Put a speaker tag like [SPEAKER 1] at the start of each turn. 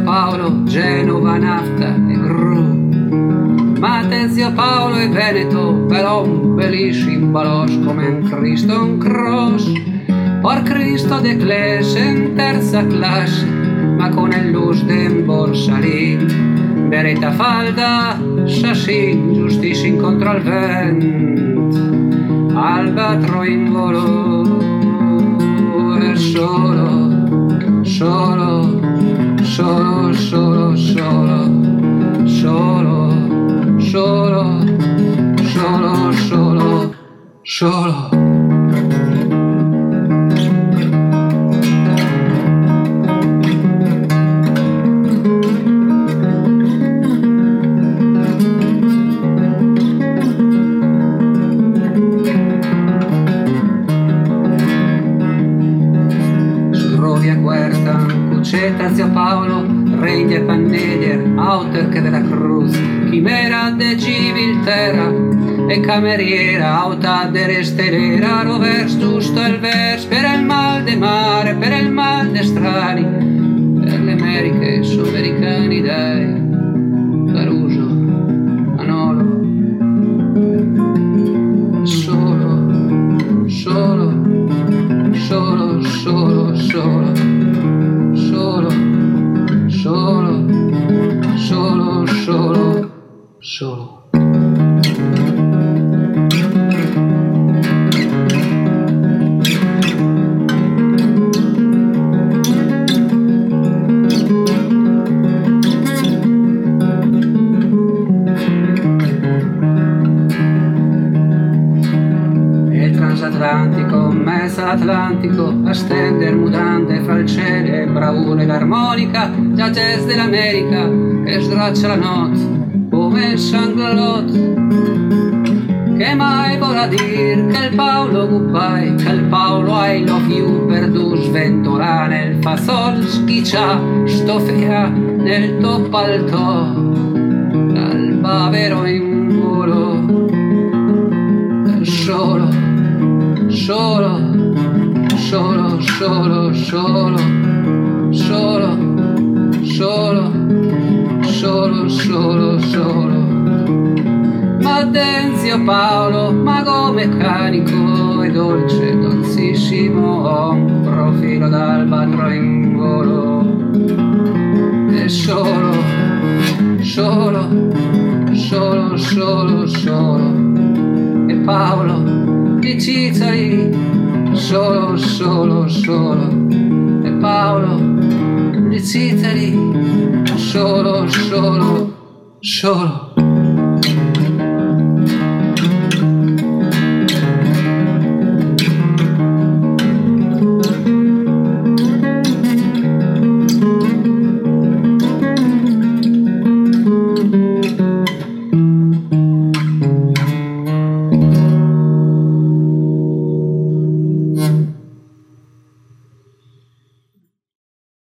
[SPEAKER 1] zio Paolo, Genova, nafta e gru. Mate zio Paolo e Veneto, belon, bellissimo, balos come un Cristo, un cross. Por Cristo de classe in terza classe, ma con il luz d'en borsalin. Beretta falda, sassin, giustissin contro il vent. Albatro in volo, e solo, solo, solo, solo, solo, solo, solo, solo, solo, solo. Zio Paolo, rey de Paneder, autor que de la cruz, quimera de Gibilterra, e cameriera, auta de resterera, rovers giusto il vers, per il mal de mare, per il mal de strani, per le Americhe, sudamericani, dai, Caruso, Manolo, solo, solo, solo, solo, solo. Solo, solo, solo, solo, solo. Transatlantico, mezzo all'Atlantico, a stender mutande fra il cielo e bravura e l'armonica, già jazz dell'America che sdraccia la notte come Changlot. Che mai vorrà dir che il Paolo goodbye, che il Paolo I love you per du sventolà nel fasol schiccia, stofea nel toppaltò, dal bavero in volo, solo, solo, solo, solo, solo, solo, solo, solo, solo, solo. Ma Zio Paolo, mago meccanico e dolce, dolcissimo, un profilo d'albatro in volo. E solo, solo, solo, solo, solo. E Paolo di Ciccioli, solo, solo, solo. E Paolo di Ciccioli, solo, solo, solo.